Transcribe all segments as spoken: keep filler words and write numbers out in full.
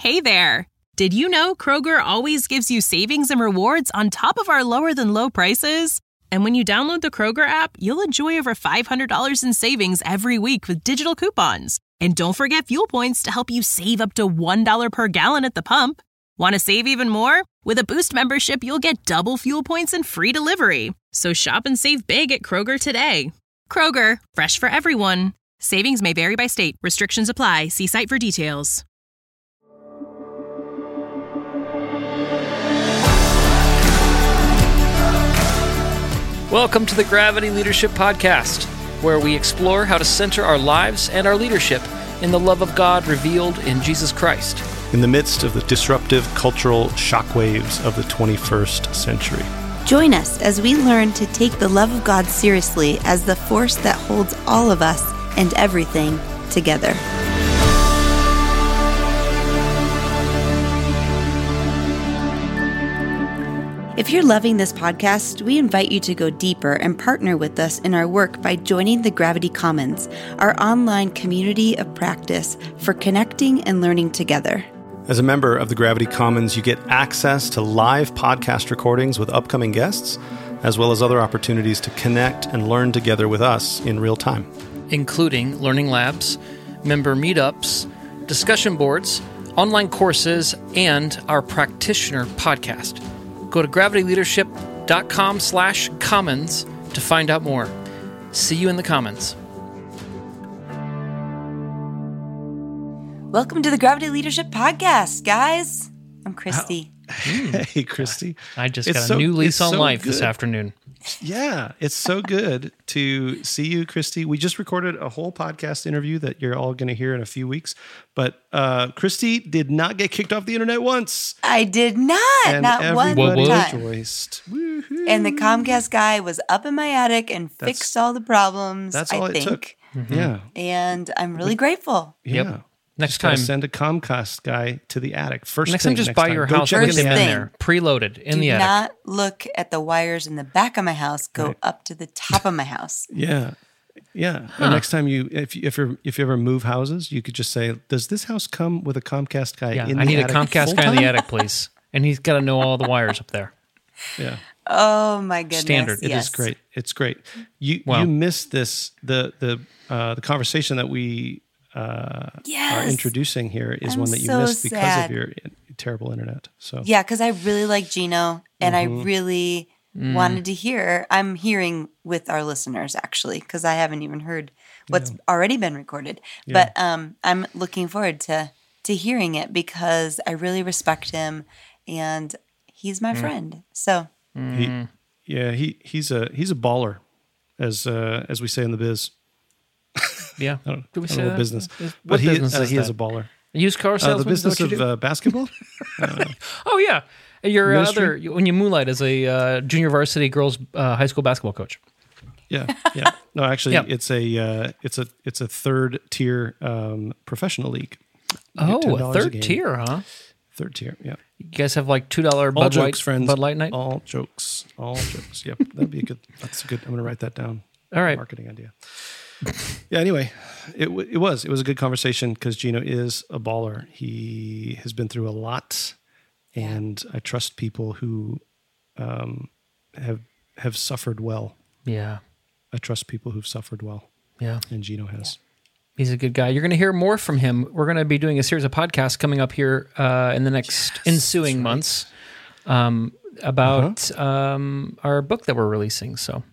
Hey there! Did you know Kroger always gives you savings and rewards on top of our lower-than-low prices? And when you download the Kroger app, you'll enjoy over five hundred dollars in savings every week with digital coupons. And don't forget fuel points to help you save up to one dollar per gallon at the pump. Want to save even more? With a Boost membership, you'll get double fuel points and free delivery. So shop and save big at Kroger today. Kroger, fresh for everyone. Savings may vary by state. Restrictions apply. See site for details. Welcome to the Gravity Leadership Podcast, where we explore how to center our lives and our leadership in the love of God revealed in Jesus Christ. In the midst of the disruptive cultural shockwaves of the twenty-first century. Join us as we learn to take the love of God seriously as the force that holds all of us and everything together. If you're loving this podcast, we invite you to go deeper and partner with us in our work by joining the Gravity Commons, our online community of practice for connecting and learning together. As a member of the Gravity Commons, you get access to live podcast recordings with upcoming guests, as well as other opportunities to connect and learn together with us in real time. Including learning labs, member meetups, discussion boards, online courses, and our practitioner podcast. Go to gravityleadership.com slash commons to find out more. See you in the commons. Welcome to the Gravity Leadership Podcast, guys. I'm Christy. Oh. Hey, Christy. I just It's got a so- new lease it's on so life good. this afternoon. Yeah, it's so good to see you, Christy. We just recorded a whole podcast interview that you're all going to hear in a few weeks. But uh, Christy did not get kicked off the internet once. I did not, And not one everybody time. rejoiced. Woohoo. And the Comcast guy was up in my attic and That's- fixed all the problems, That's I all it think. took. Yeah. And I'm really grateful. Yeah. Yep. Next Just gotta time- send a Comcast guy to the attic. First Next thing, time, just next buy time. your Go house check with in them the in thing. there, preloaded in Do the attic. not look at the wires in the back of my house. Go Right. up to the top of my house. Yeah, yeah. And next time you, if you, if you if you ever move houses, you could just say, "Does this house come with a Comcast guy Yeah, in I the need a attic Comcast guy in the full-time?" attic, please. And he's got to know all the wires up there. Yeah, Oh my goodness. Standard. it is Yes. great. It's great. You Wow. you missed this the the uh, the conversation that we uh, Yes. are introducing here is I'm one that you so missed because sad. of your in- terrible internet. So Yeah, because I really like Gino and Mm-hmm. I really Mm. wanted to hear. I'm hearing with our listeners actually, because I haven't even heard what's already been recorded. But um, I'm looking forward to to hearing it because I really respect him and he's Mm. my friend. So he, yeah, he he's a he's a baller, as uh, as we say in the biz. Yeah. I don't, Do we I don't say know that? business, What but he business uh, is he is that? a baller. Used car Uh, salesman? the is that business what you of do? uh, basketball. Oh, yeah. Your Ministry? other, when you moonlight as a uh, junior varsity girls uh, high school basketball coach. Yeah, yeah. No, actually, Yep. it's a uh, it's a it's a third tier um, professional league. You get Oh, ten a dollars third game. tier, huh? Third tier. Yeah. You guys have like two dollar All Bud jokes, Light, friends. Bud Light night? All jokes. All jokes. Yep. That'd be a good. That's a good. I'm gonna write that down. All right. Marketing idea. Yeah. Anyway, it w- it was it was a good conversation because Gino is a baller. He has been through a lot, and I trust people who um, have have suffered well. Yeah. I trust people who've suffered well, Yeah. and Gino has. He's a good guy. You're going to hear more from him. We're going to be doing a series of podcasts coming up here uh, in the next ensuing right. months um, about um, our book that we're releasing. So,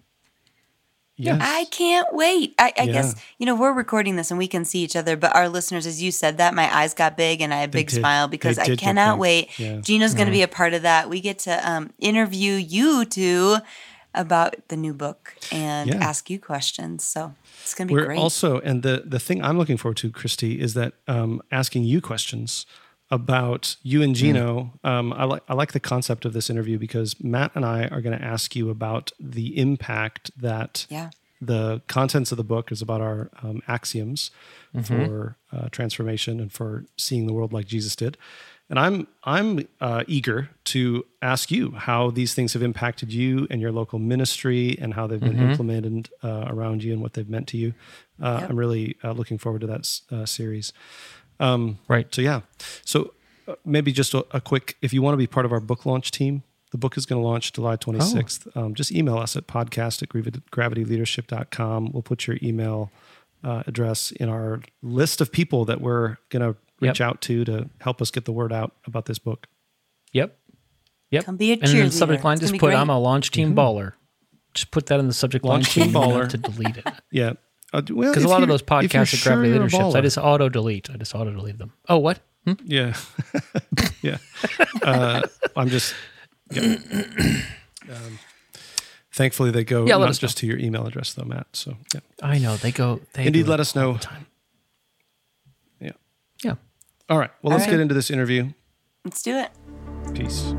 Yes. I can't wait. I, I Yeah. guess, you know, we're recording this and we can see each other, but our listeners, as you said that, my eyes got big and I had a They big did. smile because They I did get cannot big. wait. Yeah. Gino's going to be a part of that. We get to um, interview you two about the new book and Yeah. ask you questions. So it's going to be We're great. also, and the the thing I'm looking forward to, Christy, is that um, asking you questions about you and Gino. Um, I like I like the concept of this interview because Matt and I are going to ask you about the impact that Yeah. the contents of the book is about our um, axioms for uh, transformation and for seeing the world like Jesus did. And I'm I'm uh, eager to ask you how these things have impacted you and your local ministry, and how they've been implemented uh, around you and what they've meant to you. Uh, Yep. I'm really uh, looking forward to that uh, series. Um, right. So yeah. So uh, maybe just a, a quick, if you want to be part of our book launch team, the book is going to launch July twenty-sixth. Oh. Um, just email us at podcast at gravity leadership dot com. We'll put your email uh, address in our list of people that we're going to reach yep. out to to help us get the word out about this book. Yep. Yep. Come be a cheerleader. And in the subject line, just put, great. I'm a launch team mm-hmm. baller. Just put that in the subject line. Launch team baller. To delete it. Yeah. Because uh, well, a lot of those podcasts at Gravity sure Leaderships, I just auto-delete. I just auto-delete them. Oh, what? Hmm? Yeah. yeah. Uh, I'm just... Yeah. Um, thankfully, they go yeah, not just know. to your email address, though, Matt. So, yeah. I know. They go... They Indeed, let us know. Time. Yeah. Yeah. All right. Well, All let's right. get into this interview. Let's do it. Peace.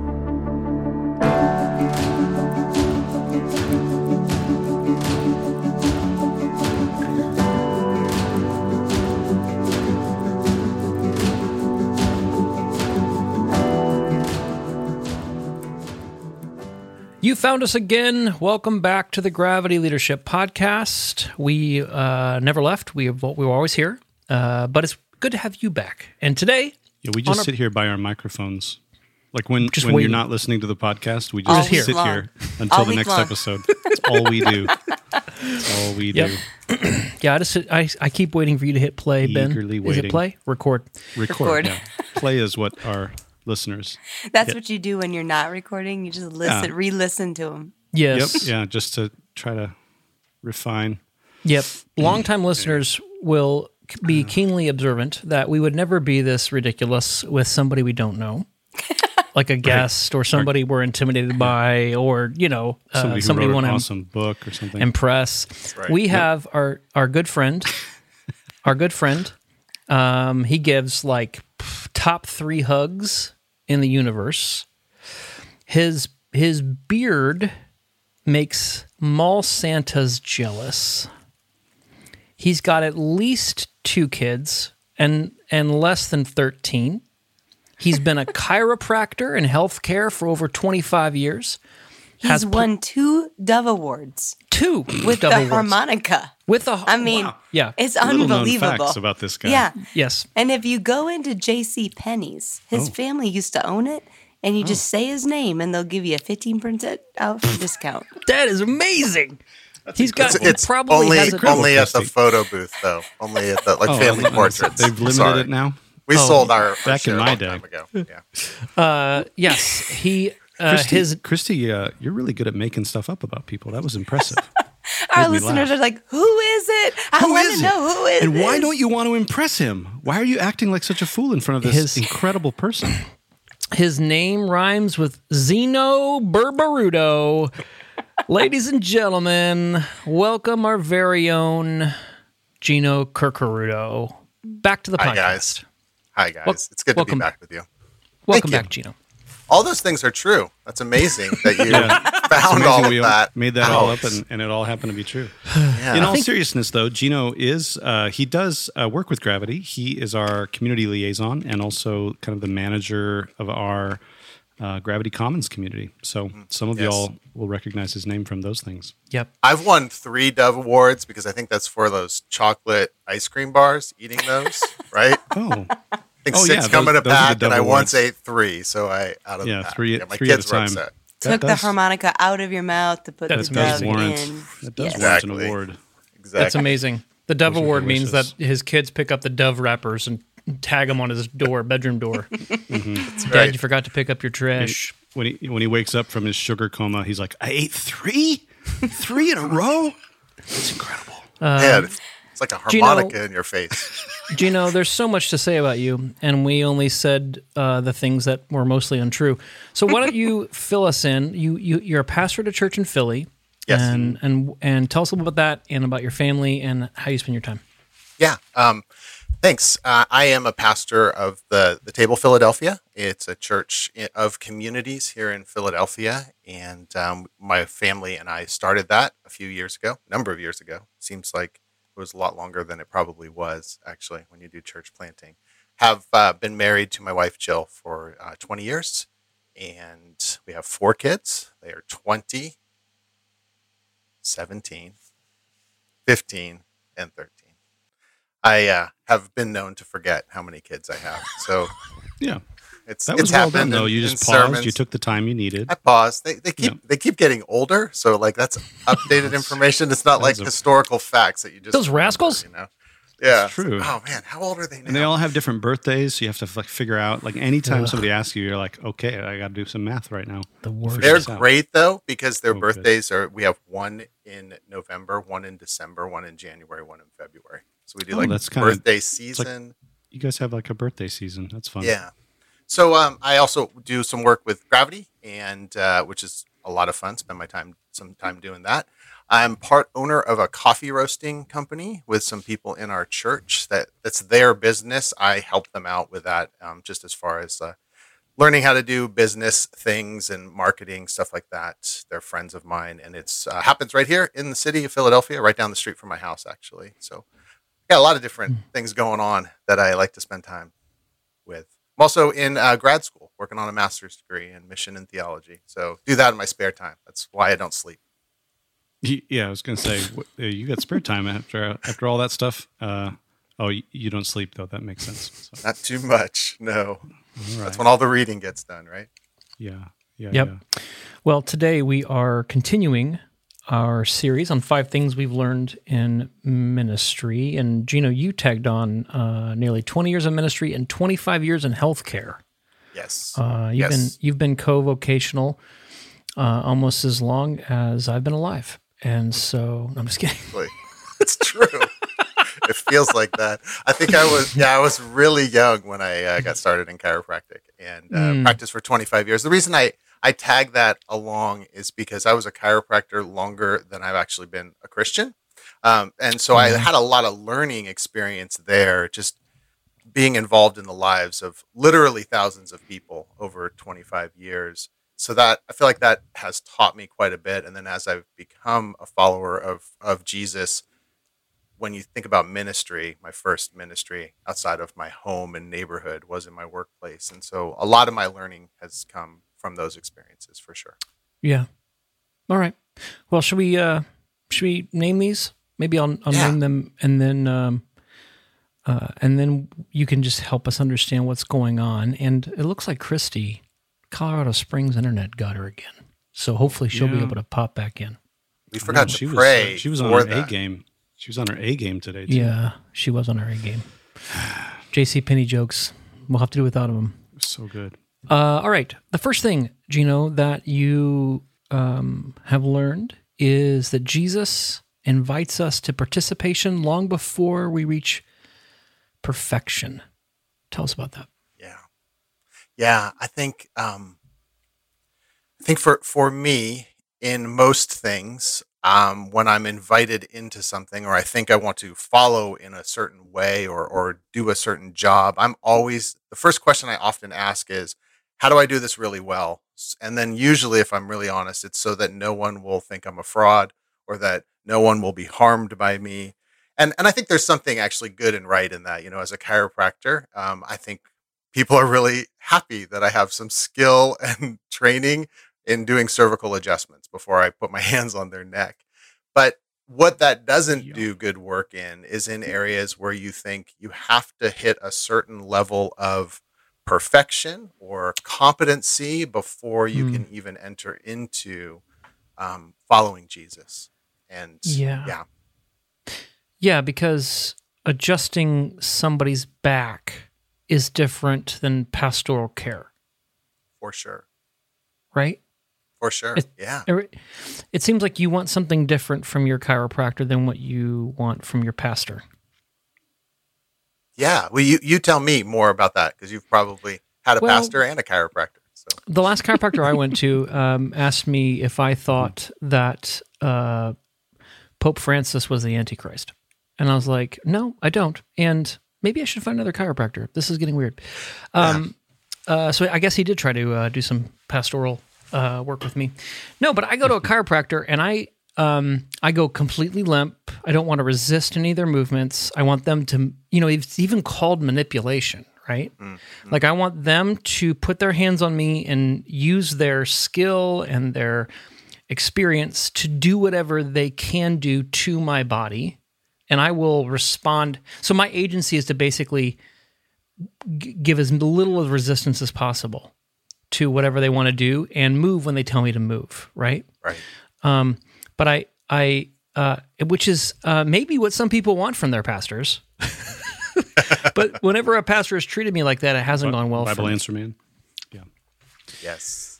You found us again. Welcome back to the Gravity Leadership Podcast. We uh, never left. We we were always here, uh, but it's good to have you back. And today, yeah, we just our, sit here by our microphones. Like when, just when waiting. you're not listening to the podcast, we All just here. sit long. here until All the week next long. episode. That's all we do. That's all we Yep. do. yeah, I just sit, I I keep waiting for you to hit play, Ben. Eagerly Is waiting. it play? Record. Record. Record. Yeah. Play is what our listeners. That's hit. what you do when you're not recording. You just listen, Yeah. re-listen to them. Yes. Yep. Yeah, just to try to refine. Yep. Longtime listeners will be keenly observant that we would never be this ridiculous with somebody we don't know, like a guest or somebody we're intimidated by, or you know, uh, Somebody who somebody wrote want an to awesome book or something. impress. right. We have our our good friend, our good friend. Um, he gives like pff, top three hugs in the universe. His his beard makes mall Santas jealous. He's got at least two kids and and less than thirteen. He's been a chiropractor in healthcare for over twenty-five years. He's Has won two Dove Awards Two with Dove the Awards. harmonica. With a I mean, Wow. yeah. it's Little known unbelievable. facts about this guy. Yeah. Yes. And if you go into J C Penney's, his Oh. family used to own it, and you just say his name, and they'll give you a fifteen percent off discount. That is amazing. He's got It's, he it's probably only has a only at the Christy. photo booth though. Only at the like Oh, family no, no, portraits. They've limited Sorry. it now. We Oh, sold our, our back share in a my long day. time ago. Yeah. uh yes, he uh Christy, his Christy uh, you're really good at making stuff up about people. That was impressive. Our Made me listeners laugh. are like, "Who is it? I Who want is to it? know who is And why this?" don't you want to impress him? Why are you acting like such a fool in front of this His- incredible person? his name rhymes with Zeno Burbarudo. Ladies and gentlemen, welcome our very own Gino Curcarudo back to the podcast. Hi guys. Hi guys. Wel- it's good to welcome- be back with you. Welcome you. back, Gino. All those things are true. That's amazing that you Yeah. found Amazing all of we that. made that all out. up, and, and it all happened to be true. Yeah. In all think- seriousness, though, Gino is, uh, he does uh, work with Gravity. He is our community liaison and also kind of the manager of our uh, Gravity Commons community. So some of Yes. y'all will recognize his name from those things. Yep. I've won three Dove Awards because I think that's for those chocolate ice cream bars, eating those, right? Oh, I think Oh, six yeah, come those- in a those are the pack, Dove and I Awards. once ate three, so I out of Yeah, the pack. three- yeah, my three at a kids were time. upset. that Took the does- harmonica out of your mouth to put That's the does dove warrant, in. that does Yes. warrant an Exactly. award. Exactly. That's amazing. The Dove Those are Award means delicious. that his kids pick up the Dove wrappers and tag them on his door, bedroom door. Dad, right. you forgot to pick up your trash. When he when he wakes up from his sugar coma, he's like, "I ate three, three in a row. It's incredible." Man, it's like a Gino- harmonica in your face. Gino, there's so much to say about you, and we only said uh, the things that were mostly untrue. So why don't you fill us in? You, you you're a pastor at a church in Philly, Yes. and and and tell us a little about that and about your family and how you spend your time. Yeah. Um, thanks. Uh, I am a pastor of the, the Table Philadelphia. It's a church i- of communities here in Philadelphia. And um, my family and I started that a few years ago, a number of years ago. Seems like it was a lot longer than it probably was, actually, when you do church planting. Have uh, been married to my wife, Jill, for uh, twenty years. And we have four kids. They are twenty, seventeen, fifteen, and thirteen. I uh, have been known to forget how many kids I have. So Yeah. It's, That it's was well done, happened though. in- You in just paused. sermons. You took the time you needed. I paused. They they keep Yeah. they keep getting older, so like that's updated information. It's not like That's a- historical facts that you just Those remember, rascals? you know. Yeah, It's true. It's like, oh man, how old are they now? And they all have different birthdays, so you have to like figure out. Like anytime somebody asks you, you're like, okay, I got to do some math right now. The worst. They're this out. great though because their Oh, good. birthdays are. We have one in November, one in December, one in January, one in February. So we do Oh, like that's kinda- birthday season. You guys have like a birthday season. That's fun. Yeah. So um, I also do some work with Gravity, and uh, which is a lot of fun. Spend my time some time doing that. I'm part owner of a coffee roasting company with some people in our church. That that's their business. I help them out with that, um, just as far as uh, learning how to do business things and marketing stuff like that. They're friends of mine, and it's uh, happens right here in the city of Philadelphia, right down the street from my house, actually. So got a lot of different things going on that I like to spend time with. I'm also in uh, grad school, working on a master's degree in mission and theology. So do that in my spare time. That's why I don't sleep. Y- Yeah, I was gonna say what- uh, you got spare time after after all that stuff. Uh, oh, y- you don't sleep though. That makes sense. So, Not too much. No. all right. That's when all the reading gets done, right? Yeah. Yeah. Yep. Yeah. Well, today we are continuing our series on five things we've learned in ministry. And Gino, you tagged on uh, nearly twenty years of ministry and twenty-five years in healthcare. Yes. Uh, you've Yes. been you've been co-vocational uh, almost as long as I've been alive. And so, I'm just kidding. Exactly. It's true. It feels like that. I think I was, yeah, I was really young when I uh, got started in chiropractic and uh, Mm. practiced for twenty-five years. The reason I, I tag that along is because I was a chiropractor longer than I've actually been a Christian. Um, and so I Mhm. had a lot of learning experience there, just being involved in the lives of literally thousands of people over twenty-five years. So that I feel like that has taught me quite a bit. And then as I've become a follower of, of Jesus, when you think about ministry, my first ministry outside of my home and neighborhood was in my workplace. And so a lot of my learning has come from those experiences for sure. Yeah. All right. Well, should we uh, should we name these? Maybe I'll, I'll Yeah. name them, and then um, uh, and then you can just help us understand what's going on. And it looks like Christy, Colorado Springs internet got her again, so hopefully she'll be Yeah. able to pop back in. We I know, forgot she to was, pray. uh, she was on for her A that. game. She was on her A game today. Too. Yeah, she was on her A game. J C Penney jokes. We'll have to do without them. It was so good. Uh, all right. The first thing, Gino, that you um, have learned is that Jesus invites us to participation long before we reach perfection. Tell us about that. Yeah. Yeah. I think, um, I think for, for me, in most things, um, when I'm invited into something, or I think I want to follow in a certain way or, or do a certain job, I'm always, the first question I often ask is, how do I do this really well? S- And then usually, if I'm really honest, it's so that no one will think I'm a fraud or that no one will be harmed by me. And, and I think there's something actually good and right in that. You know, as a chiropractor, um, I think people are really happy that I have some skill and training in doing cervical adjustments before I put my hands on their neck. But what that doesn't Yeah. do good work in is in areas where you think you have to hit a certain level of perfection or competency before you Hmm. can even enter into um, following Jesus. And Yeah. yeah, Yeah, because adjusting somebody's back is different than pastoral care, for sure. right? For sure. It- yeah. It it seems like you want something different from your chiropractor than what you want from your pastor. Yeah. Well, you, you tell me more about that because you've probably had a Well- pastor and a chiropractor. So The last chiropractor I went to um, asked me if I thought that uh, Pope Francis was the Antichrist. And I was like, no, I don't. And maybe I should find another chiropractor. This is getting weird. Um, uh, so I guess he did try to uh, do some pastoral uh, work with me. No, but I go to a chiropractor and I um, I go completely limp. I don't want to resist any of their movements. I want them to, you know, it's even called manipulation, right? mm-hmm. Like I want them to put their hands on me and use their skill and their experience to do whatever they can do to my body, and I will respond. So my agency is to basically g- give as little of resistance as possible to whatever they want to do and move when they tell me to move, right? Right. Um, but I, I, uh, which is uh, maybe what some people want from their pastors. But whenever a pastor has treated me like that, it hasn't gone well Bible for me. answer man. Yeah. Yes.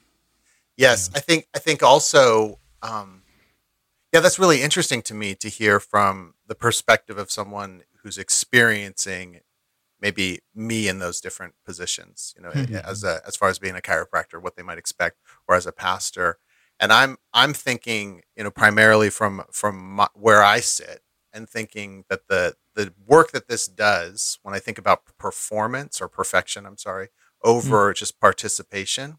Yes. I think, I think also, um, yeah, that's really interesting to me to hear from the perspective of someone who's experiencing maybe me in those different positions, you know, mm-hmm. as a, as far as being a chiropractor, what they might expect, or as a pastor. And I'm, I'm thinking, you know, primarily from, from my, where I sit, and thinking that the, the work that this does, when I think about performance or perfection, I'm sorry, over mm-hmm. just participation,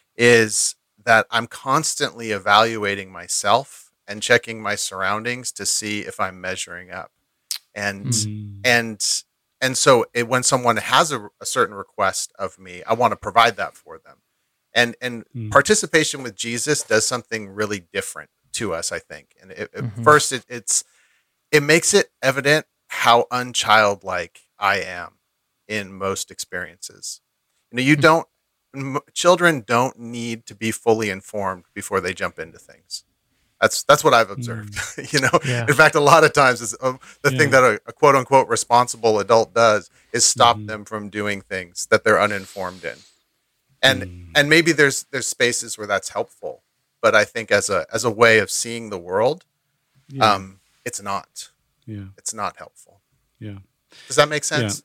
is that I'm constantly evaluating myself and checking my surroundings to see if I'm measuring up. And, mm. and, and so it, when someone has a, a certain request of me, I want to provide that for them. And, and mm. participation with Jesus does something really different to us, I think. And it, mm-hmm. first it, it's, it makes it evident how unchildlike I am in most experiences. You know, you don't, m- children don't need to be fully informed before they jump into things. That's that's what I've observed. Mm. you know, yeah. In fact, a lot of times is, um, the yeah. thing that a, a quote unquote responsible adult does is stop mm. them from doing things that they're uninformed in. And mm. and maybe there's there's spaces where that's helpful, but I think as a as a way of seeing the world, yeah. um, it's not. Yeah, it's not helpful. Yeah, does that make sense?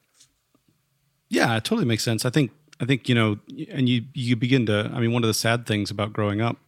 Yeah. yeah, it totally makes sense. I think I think you know, and you you begin to. I mean, one of the sad things about growing up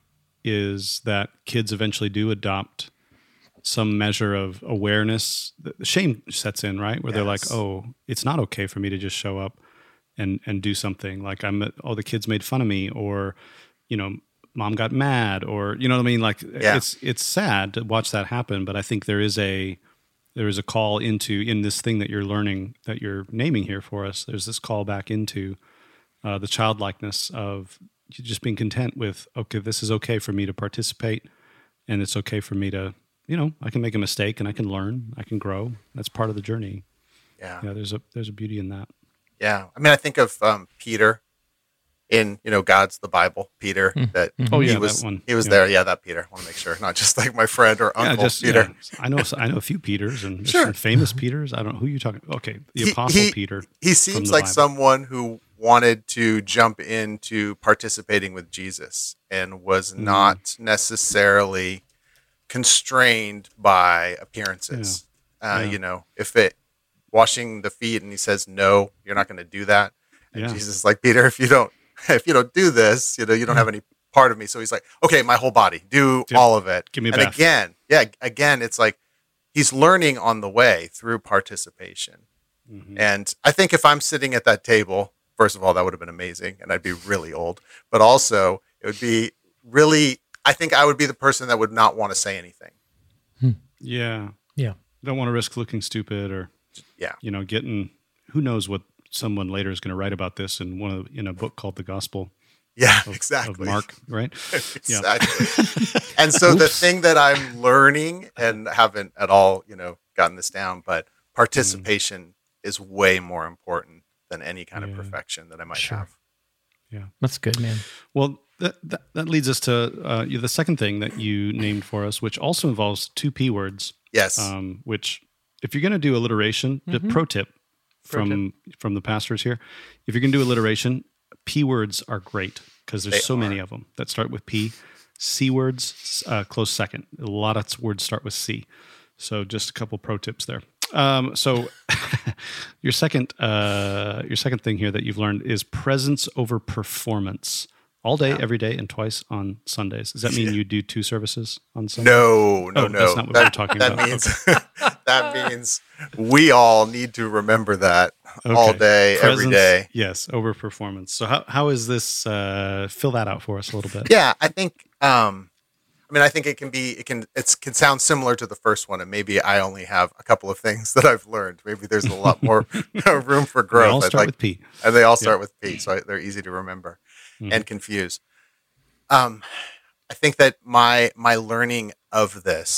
is that kids eventually do adopt some measure of awareness. The shame sets in, right? Where yes. they're like, "Oh, it's not okay for me to just show up and and do something. Like I'm, oh, the kids made fun of me, or you know, mom got mad, or you know what I mean. Like yeah. it's it's sad to watch that happen. But I think there is a there is a call into in this thing that you're learning, that you're naming here for us. There's this call back into uh, the childlikeness of just being content with, okay, this is okay for me to participate, and it's okay for me to, you know, I can make a mistake and I can learn, I can grow. That's part of the journey. Yeah. Yeah. There's a, there's a beauty in that. Yeah. I mean, I think of um, Peter in, you know, God's the Bible, Peter, mm. that oh, yeah, he was, that one. he was yeah. there. Yeah. That Peter. I want to make sure, not just like my friend or uncle yeah, just, Peter. Yeah. I know, I know a few Peters and sure. some famous Peters. I don't know who you're talking about. Okay. The he, Apostle he, Peter. He seems like Bible. Someone who wanted to jump into participating with Jesus and was not mm. necessarily constrained by appearances. Yeah. Uh, yeah. You know, if it washing the feet and he says, no, you're not going to do that. And yeah. Jesus is like, Peter, if you don't, if you don't do this, you know, you don't have any part of me. So he's like, okay, my whole body, do yep. all of it. Give me a and bath. again, yeah, again, it's like he's learning on the way through participation. Mm-hmm. And I think if I'm sitting at that table, first of all, that would have been amazing, and I'd be really old. But also, it would be really, I think I would be the person that would not want to say anything. Hmm. Yeah. Yeah. Don't want to risk looking stupid or, yeah, you know, getting, who knows what someone later is going to write about this in one of in a book called The Gospel. Yeah, of, exactly. Of Mark, right? Exactly. Yeah. And so the thing that I'm learning, and haven't at all, you know, gotten this down, but participation mm. is way more important than any kind yeah. of perfection that I might sure. have. Yeah, that's good, man. Well, that that, that leads us to uh, the second thing that you named for us, which also involves two P words. Yes. Um, which, if you're going to do alliteration, mm-hmm. the pro tip pro from tip. from the pastors here, if you're going to do alliteration, P words are great because there's they so are. many of them that start with P. C words, uh, close second. A lot of words start with C. So just a couple pro tips there. Um, so your second uh, your second thing here that you've learned is presence over performance. All day, yeah. every day, and twice on Sundays. Does that mean you do two services on Sunday? No, no, oh, no. That's not what that, we're talking that about. Means, okay. That means we all need to remember that okay. all day, presence, every day. Yes, over performance. So how how is this? Uh, fill that out for us a little bit. Yeah, I think. Um, I mean, I think it can be. It can. It can sound similar to the first one, and maybe I only have a couple of things that I've learned. Maybe there's a lot more room for growth. They all start like, with P, and they all start yep. with P, so they're easy to remember mm-hmm. and confuse. Um, I think that my my learning of this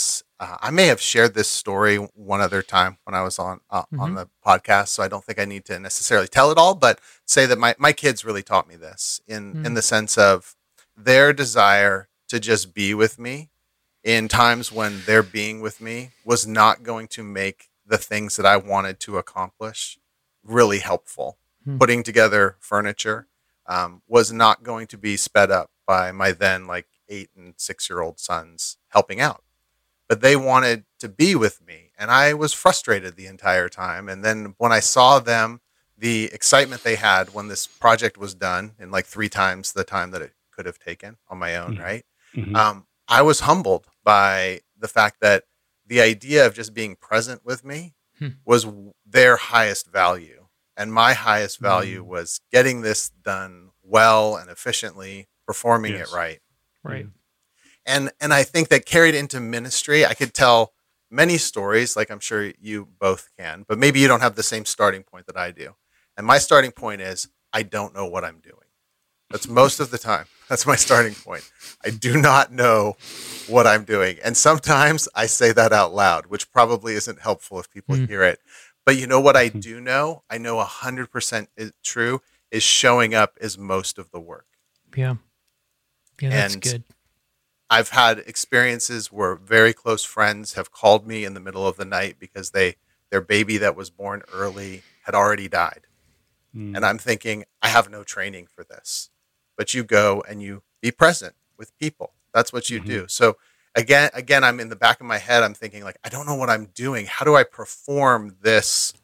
Uh, I may have shared this story one other time when I was on uh, Mhm. on the podcast, so I don't think I need to necessarily tell it all, but say that my, my kids really taught me this in, Mm. in the sense of their desire to just be with me in times when their being with me was not going to make the things that I wanted to accomplish really helpful. Hmm. Putting together furniture um, was not going to be sped up by my then like eight and six year old sons helping out. But they wanted to be with me, and I was frustrated the entire time. And then when I saw them, the excitement they had when this project was done in like three times the time that it could have taken on my own, Mhm. right? Mhm. Um, I was humbled by the fact that the idea of just being present with me Hmm. was w- their highest value. And my highest value Mm. was getting this done well and efficiently, performing Yes. it right. Right. And and I think that carried into ministry. I could tell many stories, like I'm sure you both can, but maybe you don't have the same starting point that I do. And my starting point is I don't know what I'm doing. That's most of the time. That's my starting point. I do not know what I'm doing. And sometimes I say that out loud, which probably isn't helpful if people Mm. hear it. But you know what I do know? I know one hundred percent is true is showing up is most of the work. Yeah. Yeah, that's And good. I've had experiences where very close friends have called me in the middle of the night because they their baby that was born early had already died. Mm. And I'm thinking, I have no training for this. But you go and you be present with people. That's what you Mhm. do. So again, again, I'm in the back of my head, I'm thinking like, I don't know what I'm doing. How do I perform this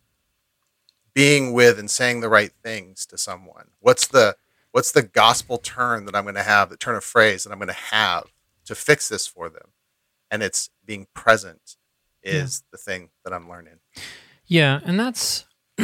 being with and saying the right things to someone? What's the what's the gospel turn that I'm going to have, the turn of phrase that I'm going to have to fix this for them? And it's being present is the thing that I'm learning. Yeah, and that's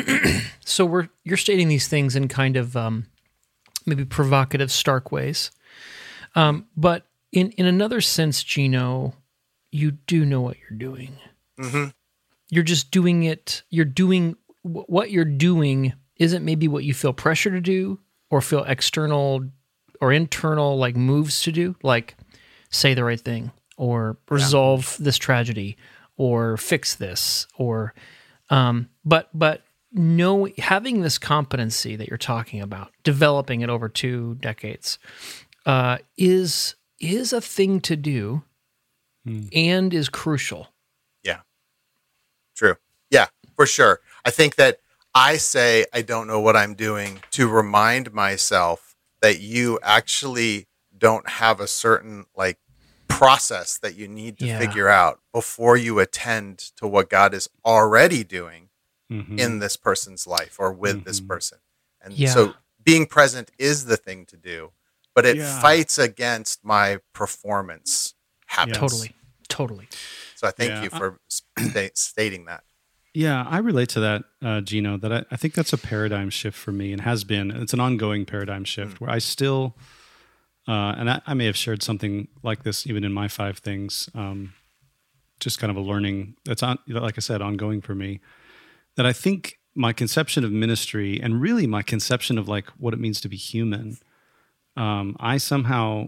so we're you're stating these things in kind of um, maybe provocative, stark ways, um, but in in another sense, Gino, you do know what you're doing. Mm-hmm. You're just doing it. You're doing wh- what you're doing isn't maybe what you feel pressure to do or feel external or internal like moves to do, like say the right thing or resolve this tragedy or fix this or um, but but no having this competency that you're talking about, developing it over two decades, uh, is is a thing to do Hmm. and is crucial. Yeah. True. Yeah, for sure. I think that I say I don't know what I'm doing to remind myself that you actually don't have a certain like process that you need to Yeah. figure out before you attend to what God is already doing Mhm. in this person's life or with this Mhm. person. And Yeah. so being present is the thing to do, but it Yeah. fights against my performance habits. Totally, totally. So I thank Yeah, you I- for sta- stating that. Yeah, I relate to that, uh, Gino, that I, I think that's a paradigm shift for me and has been. It's an ongoing paradigm shift where I still, uh, and I, I may have shared something like this even in my five things, um, just kind of a learning that's, on, like I said, ongoing for me, that I think my conception of ministry and really my conception of like what it means to be human, um, I somehow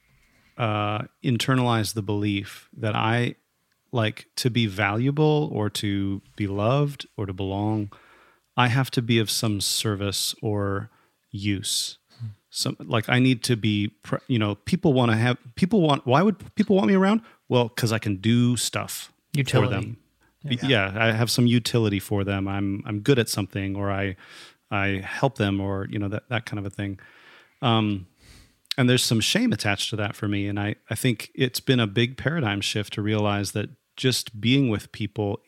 uh, internalize the belief that I like to be valuable or to be loved or to belong, I have to be of some service or use. Some like I need to be, pre- you know, people want to have people want. Why would people want me around? Well, because I can do stuff Utility. for them. Yeah. yeah, I have some utility for them. I'm I'm good at something, or I I help them, or you know that that kind of a thing. Um, and there's some shame attached to that for me. And I, I think it's been a big paradigm shift to realize that just being with people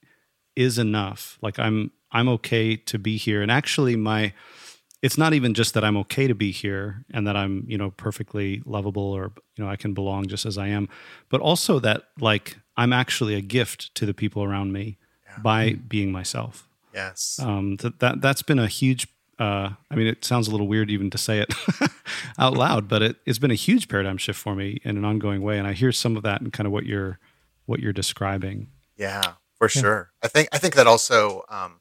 is enough. Like I'm, I'm okay to be here. And actually my, it's not even just that I'm okay to be here and that I'm, you know, perfectly lovable or, you know, I can belong just as I am, but also that like, I'm actually a gift to the people around me Yeah. by being myself. Yes. Um, that, that, that's been a huge, uh, I mean, it sounds a little weird even to say it out loud, but it, it's been a huge paradigm shift for me in an ongoing way. And I hear some of that in kind of what you're, what you're describing. Yeah, for sure. I think I think that also um,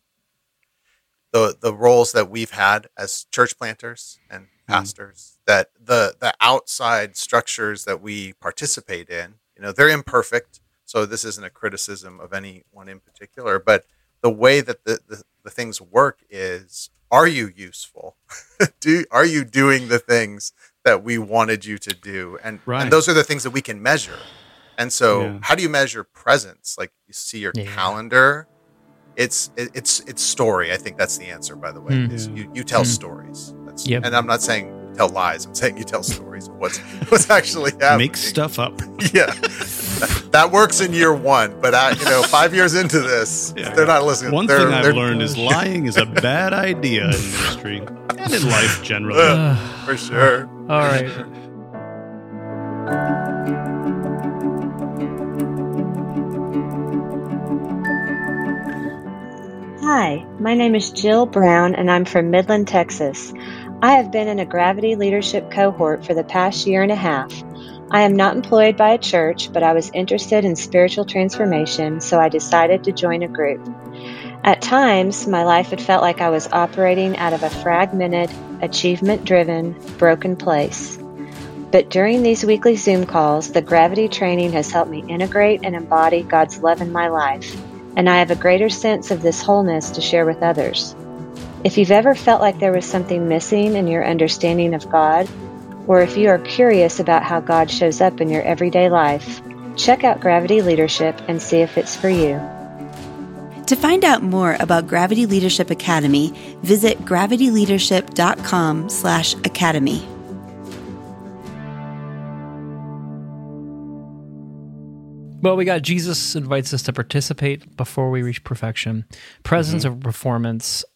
the the roles that we've had as church planters and pastors, that the the outside structures that we participate in, you know, they're imperfect, So this isn't a criticism of anyone in particular, but the way that the, the, the things work is, are you useful? do Are you doing the things that we wanted you to do? And, Right. and those are the things that we can measure. And so Yeah. how do you measure presence? Like you see your Yeah. calendar. It's it, it's it's story. I think that's the answer, by the way. Mm. is Yeah. You, you tell Mm. stories. That's, Yep. And I'm not saying tell lies. I'm saying you tell stories of what's, what's actually happening. Make stuff up. Yeah. That works in year one, but I, you know, five years into this, Yeah. they're not listening. One They're- thing I've they're- learned is lying is a bad idea in ministry and in life generally. Uh, for sure. all right. Hi, my name is Jill Brown, and I'm from Midland, Texas. I have been in a Gravity Leadership cohort for the past year and a half. I am not employed by a church, but I was interested in spiritual transformation, so I decided to join a group. At times, my life had felt like I was operating out of a fragmented, achievement-driven, broken place. But during these weekly Zoom calls, the Gravity training has helped me integrate and embody God's love in my life, and I have a greater sense of this wholeness to share with others. If you've ever felt like there was something missing in your understanding of God, or if you are curious about how God shows up in your everyday life, check out Gravity Leadership and see if it's for you. To find out more about Gravity Leadership Academy, visit gravityleadership.com slash academy. Well, we got Jesus invites us to participate before we reach perfection, presence of performance,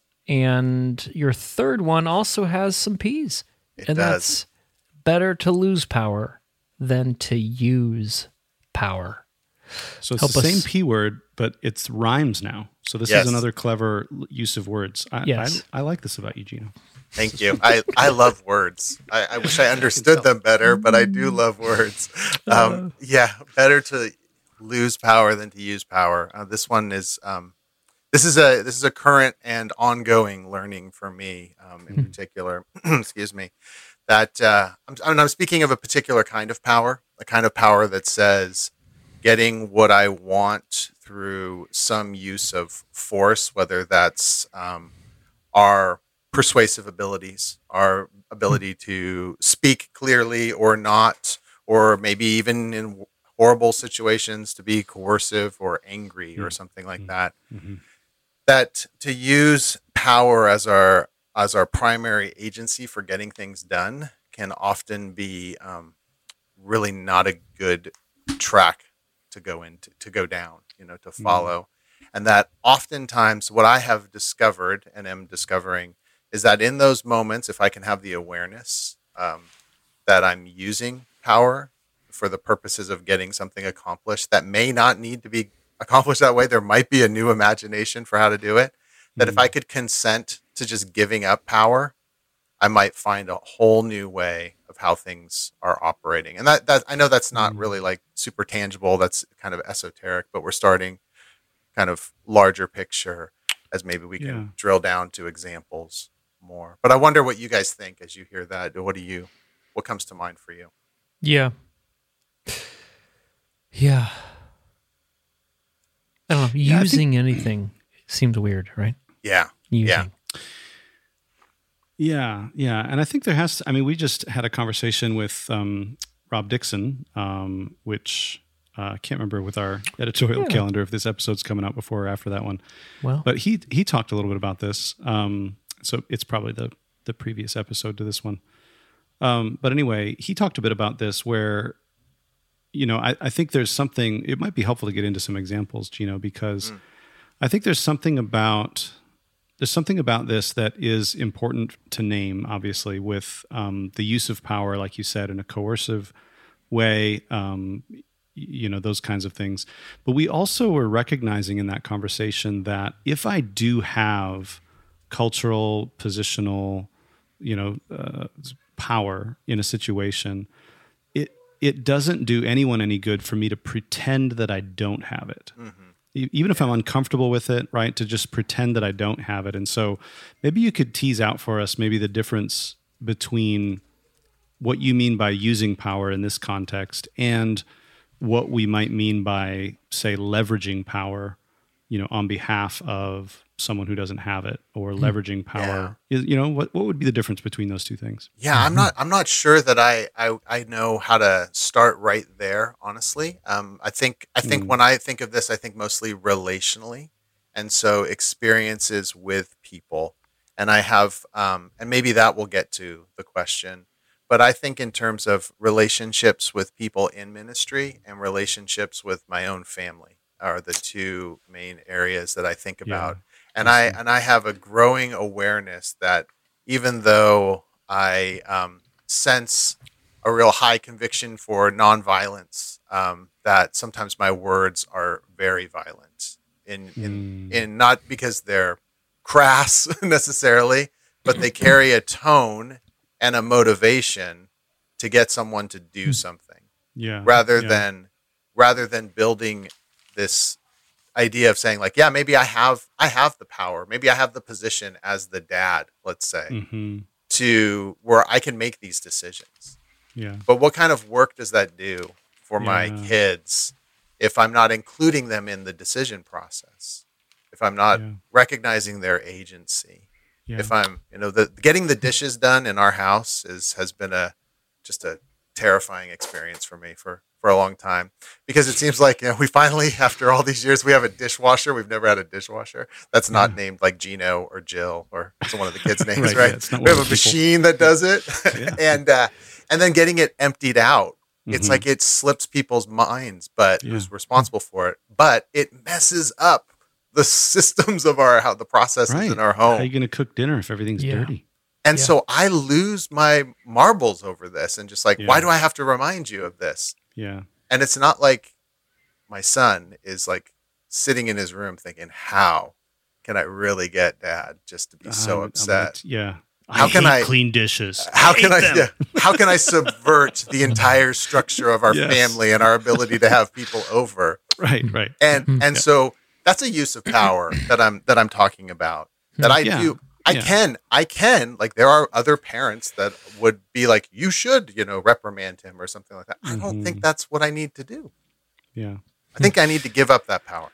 and your third one also has some P's. It and does. that's better to lose power than to use power. So it's Help the us. same P word, but it's rhymes now. So this Yes. is another clever l- use of words. I, Yes. I, I like this about you, Gino. Thank you. I, I love words. I, I wish I understood them better, but I do love words. Um, yeah, better to lose power than to use power. Uh, this one is um, this is a this is a current and ongoing learning for me um, in particular. Excuse me. That uh, I'm, I mean, I'm speaking of a particular kind of power, a kind of power that says getting what I want through some use of force, whether that's um, our persuasive abilities, our ability to speak clearly or not, or maybe even in horrible situations to be coercive or angry or something like that. Mm-hmm. That to use power as our as our primary agency for getting things done can often be um, really not a good track to go into to go down, you know, to follow. And that oftentimes what I have discovered and am discovering is that in those moments, if I can have the awareness um, that I'm using power for the purposes of getting something accomplished that may not need to be accomplished that way, there might be a new imagination for how to do it. That if I could consent to just giving up power, I might find a whole new way of how things are operating. And that, that I know that's not really like super tangible. That's kind of esoteric, but we're starting kind of larger picture as maybe we can Yeah. drill down to examples more. But I wonder what you guys think as you hear that. What do you, what comes to mind for you? Yeah. Yeah. I don't know. Yeah, I think- Using anything seems weird, right? Yeah. Using. Yeah. Yeah, yeah, and I think there has. To, I mean, we just had a conversation with um, Rob Dixon, um, which uh, I can't remember with our editorial Yeah. calendar if this episode's coming out before or after that one. Well, But he he talked a little bit about this, um, so it's probably the the previous episode to this one. Um, but anyway, he talked a bit about this where, you know, I, I think there's something. It might be helpful to get into some examples, Gino, because Mm. I think there's something about. There's something about this that is important to name, obviously, with um, the use of power, like you said, in a coercive way, um, y- you know, those kinds of things. But we also were recognizing in that conversation that if I do have cultural, positional, you know, uh, power in a situation, it it doesn't do anyone any good for me to pretend that I don't have it. Mm-hmm. E- even if I'm uncomfortable with it, right, to just pretend that I don't have it. And so maybe you could tease out for us maybe the difference between what you mean by using power in this context and what we might mean by, say, leveraging power, you know, on behalf of someone who doesn't have it, or leveraging power. Yeah. You know, what what would be the difference between those two things? Yeah, I'm not I'm not sure that I I, I know how to start right there, honestly. Um, I think I think mm. when I think of this, I think mostly relationally, and so experiences with people. And I have, um, and maybe that will get to the question, but I think in terms of relationships with people in ministry and relationships with my own family are the two main areas that I think about. Yeah. And I and I have a growing awareness that even though I um, sense a real high conviction for nonviolence, um, that sometimes my words are very violent. In in, mm. in not because they're crass necessarily, but they carry a tone and a motivation to get someone to do something. Yeah. Rather yeah. than rather than building this idea of saying like, yeah, maybe I have I have the power, maybe I have the position as the dad, let's say, mm-hmm. to where I can make these decisions. Yeah. But what kind of work does that do for yeah. my kids if I'm not including them in the decision process? If I'm not yeah. recognizing their agency, yeah. if I'm, you know, the getting the dishes done in our house is has been a just a terrifying experience for me for, for a long time, because it seems like, you know, we finally, after all these years, we have a dishwasher. We've never had a dishwasher that's not yeah. named like Gino or Jill or one of the kids' names, right? right? Yeah, we have a machine that does it, yeah. and uh, and then getting it emptied out. Mm-hmm. It's like it slips people's minds, but yeah. who's responsible for it? But it messes up the systems of our how the processes right. in our home. How are you going to cook dinner if everything's yeah. dirty? And yeah. so I lose my marbles over this, and just like, yeah. why do I have to remind you of this? Yeah. And it's not like my son is like sitting in his room thinking, how can I really get dad just to be so um, upset? Gonna, yeah. How I can hate I clean dishes? How I can I? them. Yeah, how can I subvert the entire structure of our yes. family and our ability to have people over? Right, right. And and yeah. so that's a use of power that I'm that I'm talking about. That I yeah. do. I yeah. can. I can. Like there are other parents that would be like, you should, you know, reprimand him or something like that. I don't mm-hmm. think that's what I need to do. Yeah. I think I need to give up that power.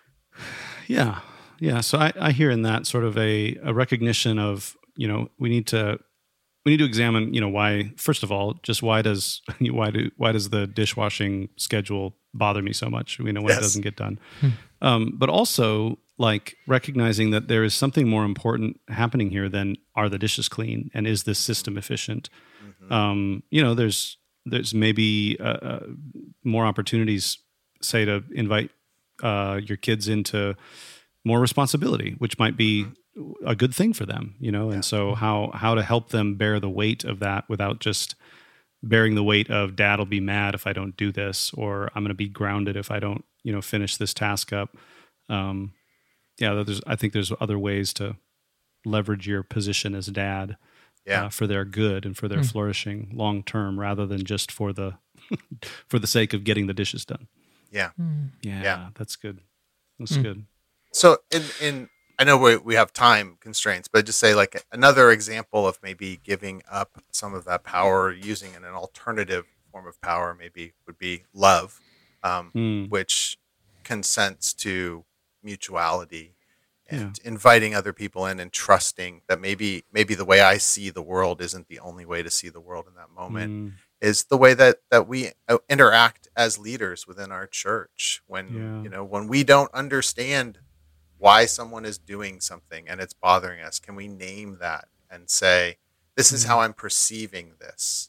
Yeah. Yeah. So I, I hear in that sort of a, a recognition of, you know, we need to we need to examine, you know, why, first of all, just why does why do why does the dishwashing schedule bother me so much? You know, when yes. it doesn't get done. Hmm. Um, but also like recognizing that there is something more important happening here than are the dishes clean and is this system efficient? Mm-hmm. Um, you know, there's there's maybe uh, uh, more opportunities, say, to invite uh, your kids into more responsibility, which might be a good thing for them, you know? Yeah. And so how, how to help them bear the weight of that without just bearing the weight of dad will be mad if I don't do this, or I'm going to be grounded if I don't, you know, finish this task up. Um, yeah, there's, I think there's other ways to leverage your position as dad yeah. uh, for their good and for their mm. flourishing long term, rather than just for the for the sake of getting the dishes done. Yeah, mm. yeah, yeah, that's good. That's mm. good. So, in in I know we we have time constraints, but just say like another example of maybe giving up some of that power, using an alternative form of power, maybe would be love, um, mm. which consents to mutuality and yeah. inviting other people in and trusting that maybe maybe the way I see the world isn't the only way to see the world in that moment. Mm. Is the way that, that we interact as leaders within our church. When yeah. you know when we don't understand why someone is doing something and it's bothering us, can we name that and say, "This is how I'm perceiving this,"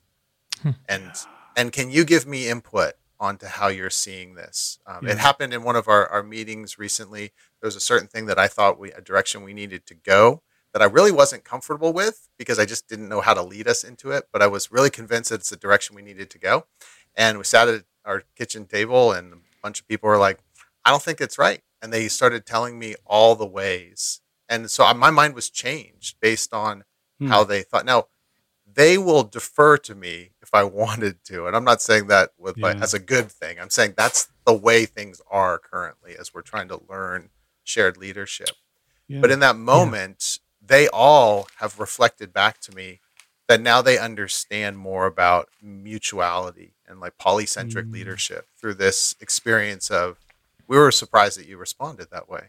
and and can you give me input onto how you're seeing this? Um, yeah. It happened in one of our, our meetings recently. There was a certain thing that I thought we a direction we needed to go that I really wasn't comfortable with because I just didn't know how to lead us into it. But I was really convinced that it's the direction we needed to go. And we sat at our kitchen table and a bunch of people were like, I don't think it's right. And they started telling me all the ways. And so my mind was changed based on hmm. how they thought. Now, they will defer to me if I wanted to. And I'm not saying that with yeah. like, as a good thing. I'm saying that's the way things are currently as we're trying to learn shared leadership. Yeah. But in that moment, yeah. they all have reflected back to me that now they understand more about mutuality and like polycentric mm. leadership through this experience of, we were surprised that you responded that way.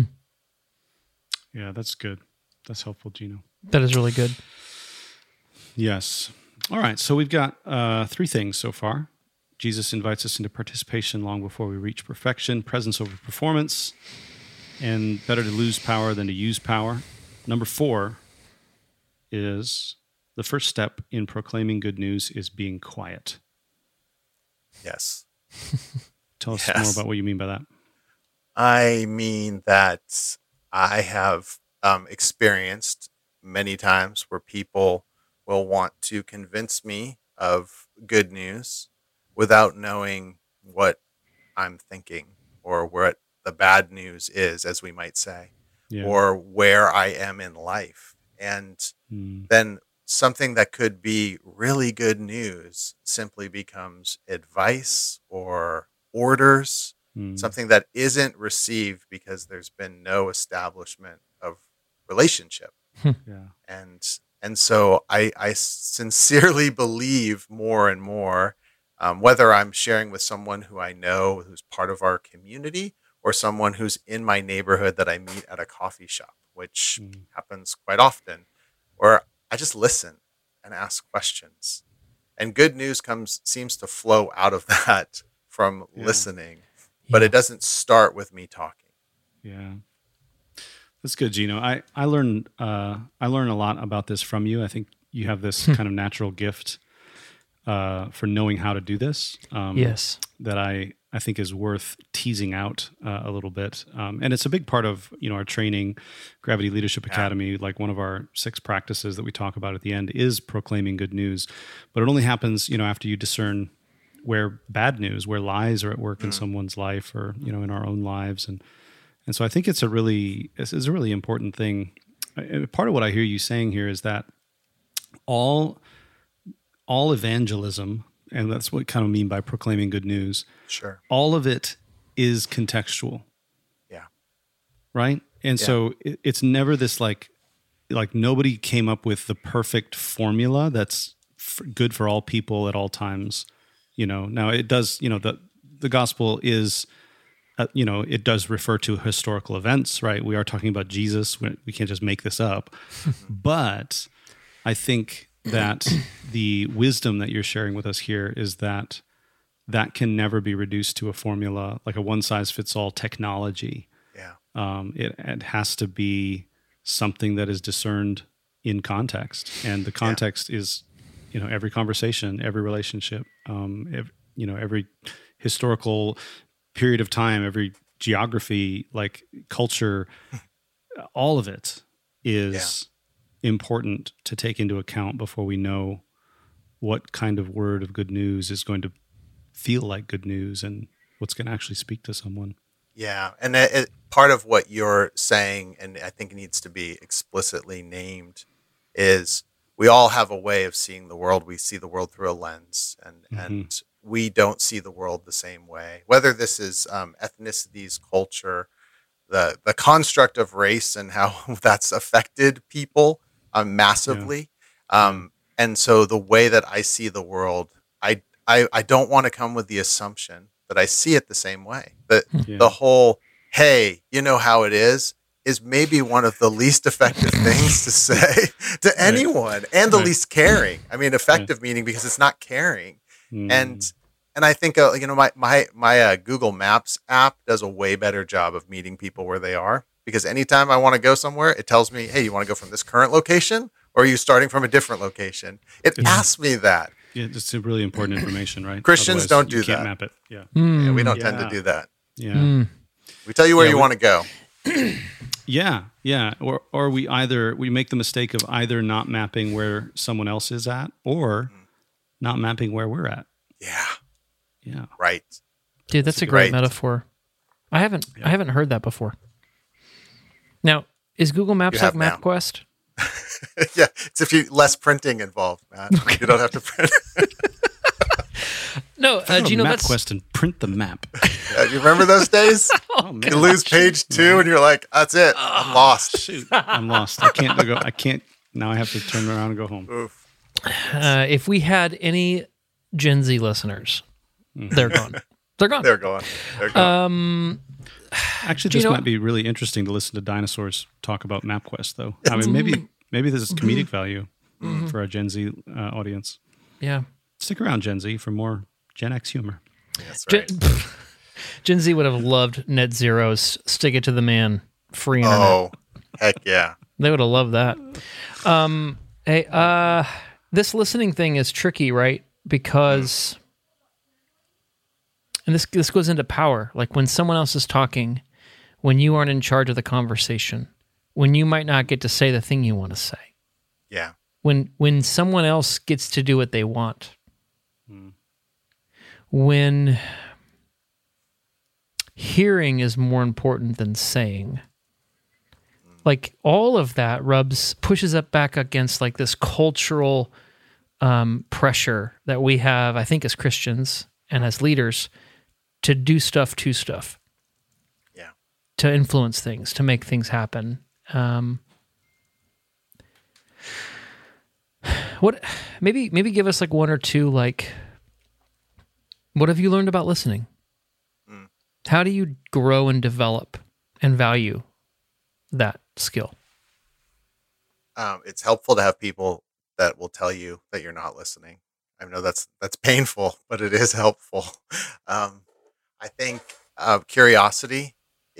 Yeah, that's good. That's helpful, Gino. That is really good. Yes. All right. So we've got uh, three things so far. Jesus invites us into participation long before we reach perfection, presence over performance, and better to lose power than to use power. Number four is the first step in proclaiming good news is being quiet. Yes. Tell us yes. more about what you mean by that. I mean that I have um, experienced many times where people will want to convince me of good news without knowing what I'm thinking or what the bad news is, as we might say, yeah. or where I am in life. And mm. then something that could be really good news simply becomes advice or orders, mm. something that isn't received because there's been no establishment of relationship. yeah. And and so I, I sincerely believe more and more, um, whether I'm sharing with someone who I know who's part of our community or someone who's in my neighborhood that I meet at a coffee shop, which mm. happens quite often, or I just listen and ask questions. And good news comes seems to flow out of that from yeah. listening, but yeah. it doesn't start with me talking. Yeah. That's good, Gino. I, I learned uh, I learned a lot about this from you. I think you have this kind of natural gift uh, for knowing how to do this. Um, yes. That I, I think is worth teasing out uh, a little bit. Um, and it's a big part of, you know, our training, Gravity Leadership yeah. Academy. Like one of our six practices that we talk about at the end is proclaiming good news. But it only happens, you know, after you discern where bad news, where lies are at work mm. in someone's life or, you know, in our own lives. And And so I think it's a really it's a really important thing. Part of what I hear you saying here is that all all evangelism, and that's what we kind of mean by proclaiming good news. Sure. All of it is contextual. Yeah. Right? And yeah. so it, it's never this like like nobody came up with the perfect formula that's f- good for all people at all times. You know. Now it does. You know the the gospel is. Uh, you know, it does refer to historical events, right? We are talking about Jesus. We can't just make this up. But I think that the wisdom that you're sharing with us here is that that can never be reduced to a formula, like a one-size-fits-all technology. Yeah. Um, it, it has to be something that is discerned in context. And the context yeah. is, you know, every conversation, every relationship, um, every, you know, every historical period of time, every geography, like culture, all of it is yeah. important to take into account before we know what kind of word of good news is going to feel like good news and what's going to actually speak to someone. Yeah. And it, it, part of what you're saying, and I think it needs to be explicitly named, is we all have a way of seeing the world. We see the world through a lens, and, mm-hmm. and we don't see the world the same way, whether this is um, ethnicities, culture, the the construct of race and how that's affected people um, massively. Yeah. Um, and so the way that I see the world, I, I, I don't want to come with the assumption that I see it the same way. The, yeah. the whole, hey, you know how it is, is maybe one of the least effective things to say to anyone, and the right. least caring. I mean, effective right. meaning because it's not caring. Mm. And and I think uh, you know my my my uh, Google Maps app does a way better job of meeting people where they are, because anytime I want to go somewhere, it tells me, hey, you want to go from this current location, or are you starting from a different location? It yeah. asks me that. Yeah, it's really important information, right? Christians Otherwise, don't do you that. Can't map it. Yeah, mm. yeah we don't yeah. tend to do that. Yeah, mm. we tell you where yeah, you we, want to go. Yeah, yeah. Or or we either we make the mistake of either not mapping where someone else is at, or mm. not mapping where we're at. Yeah. Yeah. Right. Dude, that's, that's a great right. metaphor. I haven't yeah. I haven't heard that before. Now, is Google Maps like MapQuest? Yeah, it's if you less printing involved, Matt. Okay. You don't have to print. No, uh, Gino, MapQuest that's... and print the map. Yeah, you remember those days? Oh, man. You lose page two, and you're like, "That's it, I'm lost." Shoot, I'm lost. I can't go. I can't. Now I have to turn around and go home. Oof. Uh, if we had any Gen Z listeners, they're gone. They're gone. They're gone. They're gone. Um, Actually, Do you this know- might be really interesting to listen to dinosaurs talk about MapQuest, though. I mean, maybe maybe this is comedic value for our Gen Z uh, audience. yeah. Stick around, Gen Z, for more Gen X humor. That's Gen, right. Gen Z would have loved Net Zero's Stick It to the Man free internet. Oh, heck yeah. They would have loved that. Um, hey, uh, this listening thing is tricky, right? Because, and this this goes into power. Like when someone else is talking, when you aren't in charge of the conversation, when you might not get to say the thing you want to say, Yeah. when when someone else gets to do what they want, when hearing is more important than saying. Like all of that rubs pushes up back against like this cultural um, pressure that we have, I think, as Christians and as leaders, to do stuff to stuff, Yeah. to influence things, to make things happen. Um, what? Maybe maybe give us like one or two like. What have you learned about listening? Mm. How do you grow and develop and value that skill? Um, it's helpful to have people that will tell you that you're not listening. I know that's that's painful, but it is helpful. Um, I think uh, curiosity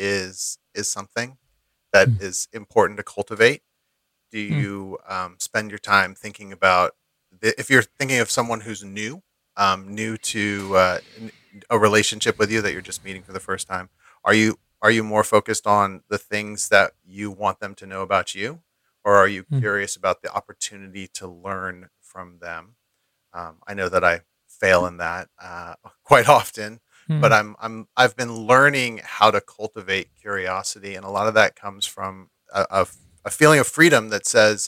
is is something that Mm. is important to cultivate. Do Mm. you um, spend your time thinking about the, if you're thinking of someone who's new, um, new to uh, n- a relationship with you that you're just meeting for the first time? Are you are you more focused on the things that you want them to know about you, or are you Mm. curious about the opportunity to learn from them? Um, I know that I fail in that uh, quite often, but I'm I'm I've been learning how to cultivate curiosity, and a lot of that comes from a, a, a feeling of freedom that says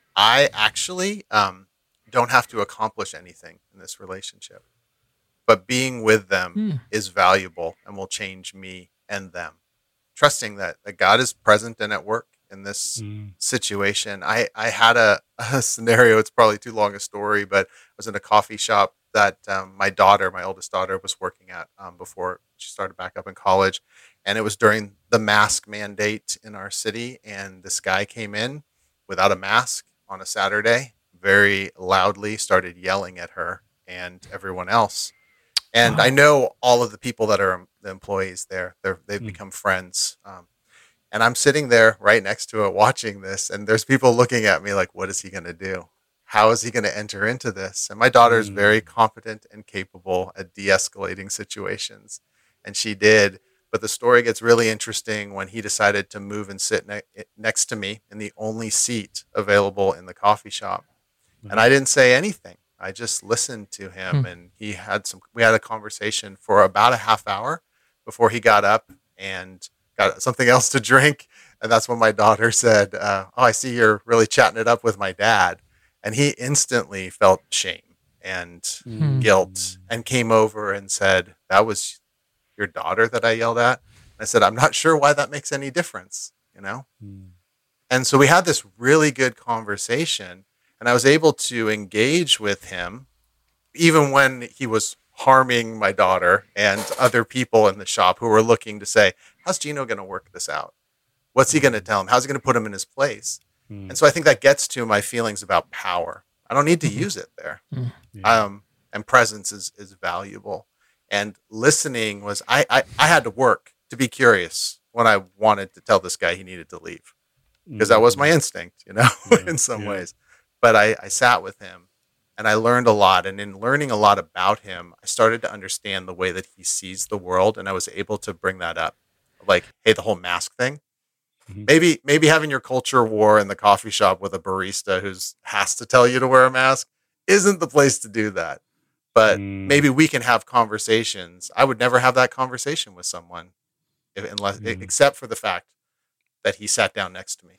I actually um, don't have to accomplish anything in this relationship, but being with them Mm. is valuable and will change me and them. Trusting that, that God is present and at work in this Mm. situation. I, I had a, a scenario, it's probably too long a story, but I was in a coffee shop that um, my daughter, my oldest daughter, was working at um, before she started back up in college. And it was during the mask mandate in our city. And this guy came in without a mask on a Saturday, very loudly started yelling at her and everyone else. And Wow. I know all of the people that are the employees there. They're, they've Mm. become friends. Um, and I'm sitting there right next to it watching this. And there's people looking at me like, what is he going to do? How is he going to enter into this? And my daughter is Mm. very competent and capable at de-escalating situations. And she did. But the story gets really interesting when he decided to move and sit ne- next to me in the only seat available in the coffee shop. And I didn't say anything. I just listened to him, Hmm. and he had some. We had a conversation for about a half hour before he got up and got something else to drink. And that's when my daughter said, uh, "Oh, I see you're really chatting it up with my dad." And he instantly felt shame and Hmm. guilt, and came over and said, "That was your daughter that I yelled at." And I said, "I'm not sure why that makes any difference, you know." Mm. And so we had this really good conversation, and I was able to engage with him even when he was harming my daughter and other people in the shop who were looking to say, how's Gino going to work this out? What's he going to tell him? How's he going to put him in his place? Mm. And so I think that gets to my feelings about power. I don't need to use it there. Yeah. Um, and presence is, is valuable. And listening was, I, I, I had to work to be curious when I wanted to tell this guy he needed to leave, because that was my instinct, you know, in some yeah. ways. But I, I sat with him and I learned a lot. And in learning a lot about him, I started to understand the way that he sees the world. And I was able to bring that up. Like, hey, the whole mask thing. Mhm. Maybe maybe having your culture war in the coffee shop with a barista who's has to tell you to wear a mask isn't the place to do that. But Mm. maybe we can have conversations. I would never have that conversation with someone if, unless Mm. except for the fact that he sat down next to me.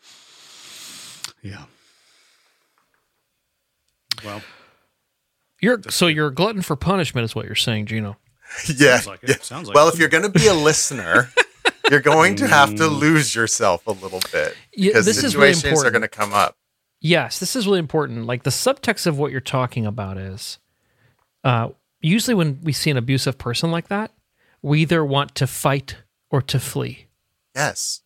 Yeah. Well, You're so you're a glutton for punishment, is what you're saying, Gino. Yeah. sounds like it. yeah. Sounds like Well, it. if you're going to be a listener, you're going to have to Mm. lose yourself a little bit Yeah, because this is really situations are important. going to come up. yes, this is really important. Like the subtext of what you're talking about is, uh, usually when we see an abusive person like that, we either want to fight or to flee. Yes.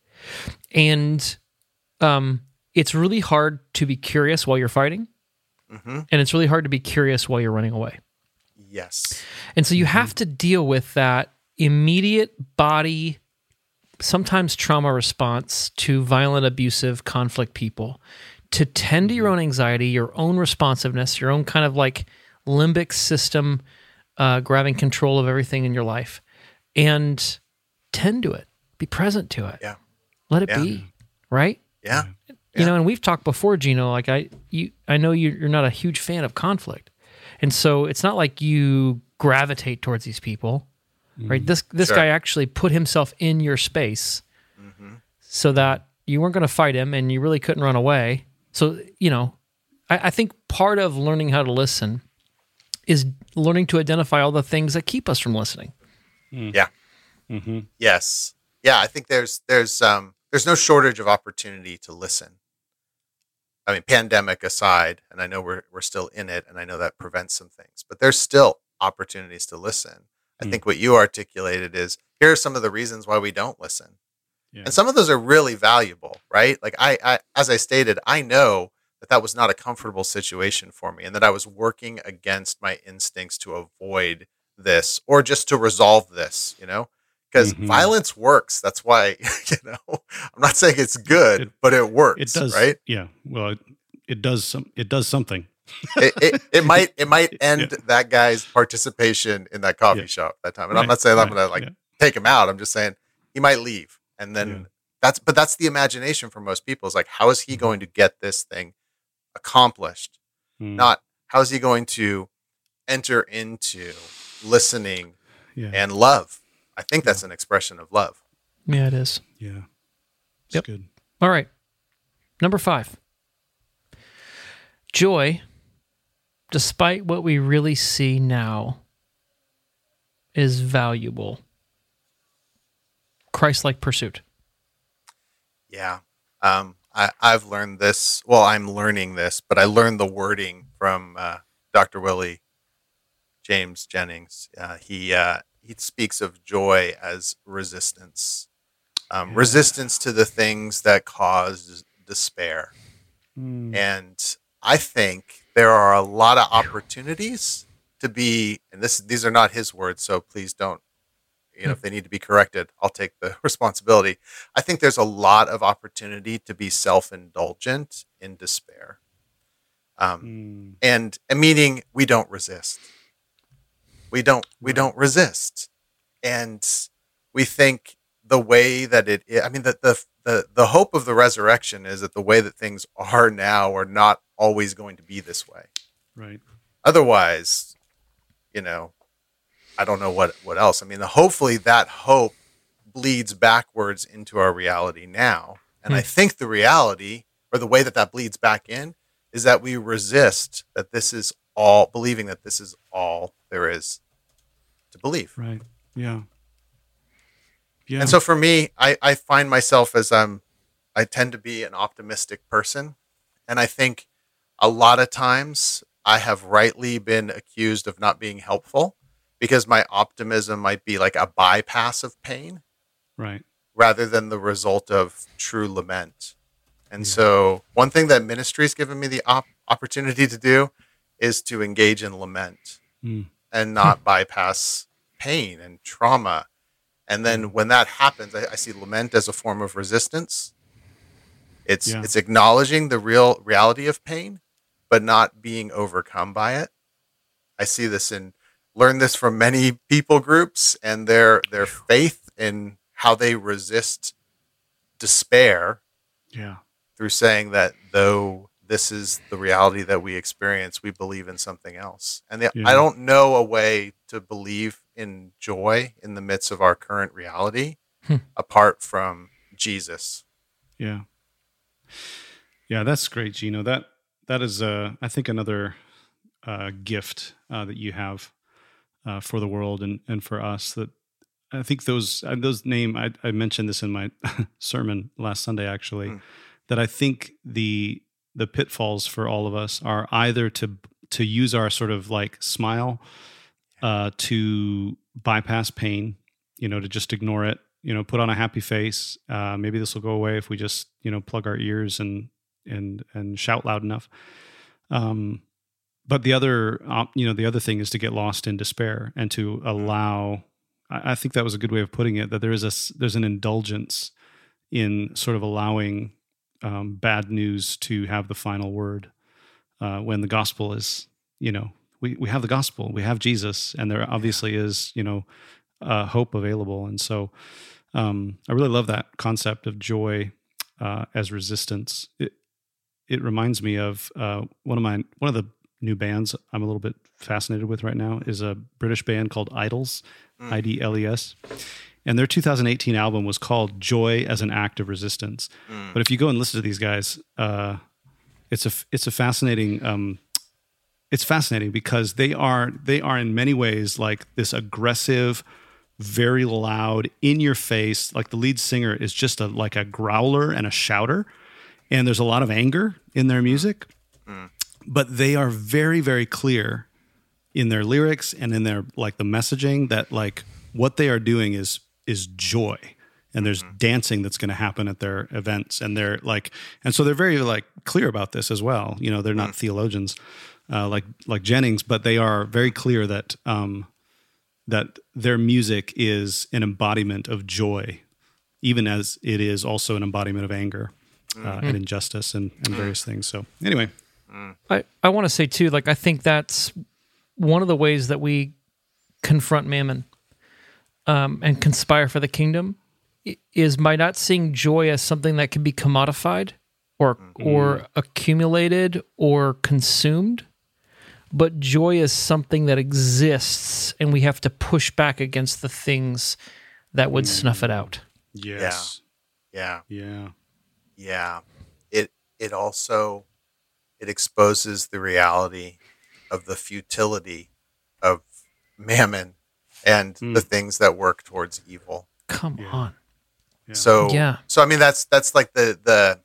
And um, it's really hard to be curious while you're fighting. Mm-hmm. And it's really hard to be curious while you're running away. Yes. And so you mm-hmm. have to deal with that immediate body, sometimes trauma response to violent, abusive, conflict people, to tend to your own anxiety, your own responsiveness, your own kind of like limbic system uh, grabbing control of everything in your life, and tend to it. Be present to it. Yeah. Let it yeah. be. Right? Yeah. You yeah. know, and we've talked before, Gino, like I you I know you you're not a huge fan of conflict. And so it's not like you gravitate towards these people. Mm. Right? This this sure. guy actually put himself in your space mm-hmm. so that you weren't going to fight him and you really couldn't run away. So, you know, I, I think part of learning how to listen is learning to identify all the things that keep us from listening. Mm. Yeah. Mm-hmm. Yes. Yeah, I think there's there's um there's no shortage of opportunity to listen. I mean, pandemic aside, and I know we're we're still in it, and I know that prevents some things, but there's still opportunities to listen. I mm. think what you articulated is, here are some of the reasons why we don't listen. Yeah. And some of those are really valuable, right? Like I, I, as I stated, I know that that was not a comfortable situation for me, and that I was working against my instincts to avoid this or just to resolve this, you know? Because mm-hmm. violence works. That's why, you know, I'm not saying it's good, it, but it works. It does, right? Yeah. Well, it, it does some. It does something. it, it it might it might end yeah. that guy's participation in that coffee yeah. shop that time. And right. I'm not saying right. I'm going to like yeah. take him out. I'm just saying he might leave, and then yeah. that's. But that's the imagination for most people. Is like, how is he going to get this thing accomplished? Mm. Not how is he going to enter into listening yeah. and love. I think that's an expression of love. Yeah, it is. Yeah. It's yep. good. All right. Number five. Joy, despite what we really see now, is valuable. Christ-like pursuit. Yeah. Um, I, I've learned this. Well, I'm learning this, but I learned the wording from uh, Doctor Willie James Jennings. Uh, he... Uh, He speaks of joy as resistance, um, yeah. resistance to the things that cause despair. Mm. And I think there are a lot of opportunities to be, and this these are not his words, so please don't, you know, if they need to be corrected, I'll take the responsibility. I think there's a lot of opportunity to be self-indulgent in despair. Um, mm. And a meaning we don't resist. We don't we don't resist, and we think the way that it is, I mean, the, the the the hope of the resurrection is that the way that things are now are not always going to be this way. Right. Otherwise, you know, I don't know what what else. I mean, the, hopefully that hope bleeds backwards into our reality now, and hmm. I think the reality, or the way that that bleeds back in, is that we resist that this is all, believing that this is all there is to believe. Right. Yeah. Yeah. And so for me, I, I find myself as I'm, I tend to be an optimistic person. And I think a lot of times I have rightly been accused of not being helpful because my optimism might be like a bypass of pain. Right. Rather than the result of true lament. And yeah. so one thing that ministry has given me the op- opportunity to do is to engage in lament mm. and not bypass pain and trauma. And then when that happens, I, I see lament as a form of resistance. It's yeah. it's acknowledging the real reality of pain, but not being overcome by it. I see this and learn this from many people groups and their their faith in how they resist despair. Yeah. Through saying that though this is the reality that we experience, we believe in something else. And the, yeah. I don't know a way to believe in joy in the midst of our current reality hmm. apart from Jesus. Yeah. Yeah, that's great, Gino. That that is, uh, I think, another uh, gift uh, that you have uh, for the world and, and for us. That I think those uh, those name I, I mentioned this in my sermon last Sunday, actually. Hmm. That I think the the pitfalls for all of us are either to to use our sort of like smile uh, to bypass pain, you know, to just ignore it, you know, put on a happy face. Uh, maybe this will go away if we just, you know, plug our ears and and and shout loud enough. Um, but the other, uh, you know, the other thing is to get lost in despair and to allow. I, I think that was a good way of putting it. That there is a there's an indulgence in sort of allowing um, bad news to have the final word uh, when the gospel is, you know, we we have the gospel, we have Jesus, and there obviously is, you know, uh, hope available. And so um, I really love that concept of joy uh, as resistance. It, It reminds me of uh, one of my one of the new bands I'm a little bit fascinated with right now is a British band called Idols, mm. I D L E S, and their two thousand eighteen album was called "Joy as an Act of Resistance." Mm. But if you go and listen to these guys, uh, it's a it's a fascinating um, it's fascinating because they are they are in many ways like this aggressive, very loud, in your face. Like the lead singer is just a like a growler and a shouter. And there's a lot of anger in their music, mm. but they are very, very clear in their lyrics and in their like the messaging that like what they are doing is is joy, and there's mm-hmm. dancing that's going to happen at their events, and they're like, and so they're very like clear about this as well. You know, they're not mm. theologians uh, like like Jennings, but they are very clear that um, that their music is an embodiment of joy, even as it is also an embodiment of anger. Uh, mm. and injustice and, and various things. So anyway. I, I want to say too, like, I think that's one of the ways that we confront mammon um, and conspire for the kingdom is by not seeing joy as something that can be commodified or, mm. or accumulated or consumed, but joy is something that exists and we have to push back against the things that would mm. snuff it out. Yes. Yeah. Yeah. Yeah. Yeah, it it also it exposes the reality of the futility of mammon and mm. the things that work towards evil. Come yeah. on. Yeah. So yeah. so I mean that's that's like the the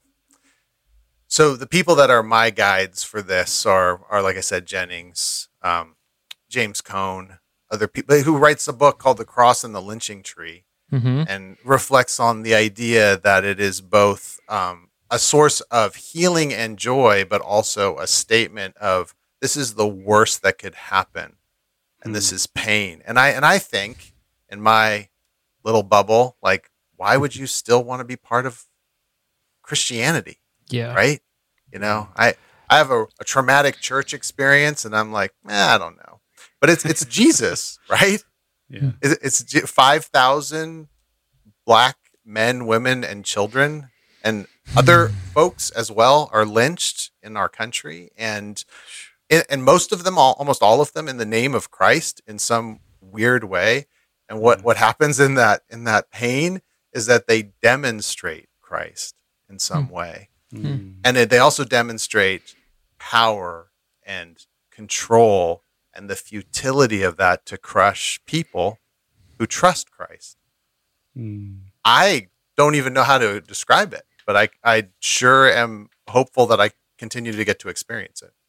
so the people that are my guides for this are are like I said Jennings, um, James Cone, other people who writes a book called The Cross and the Lynching Tree. Mm-hmm. And reflects on the idea that it is both um, a source of healing and joy, but also a statement of this is the worst that could happen, and mm. this is pain. And I and I think in my little bubble, like, why would you still want to be part of Christianity? Yeah, right. You know, I I have a, a traumatic church experience, and I'm like, eh, I don't know, but it's it's Jesus, right? Yeah, it's five thousand black men, women, and children, and other folks as well are lynched in our country, and and most of them, all almost all of them, in the name of Christ in some weird way. And what what happens in that in that pain is that they demonstrate Christ in some mm. way, mm. and they also demonstrate power and control. And the futility of that to crush people who trust Christ. Mm. I don't even know how to describe it, but I, I sure am hopeful that I continue to get to experience it.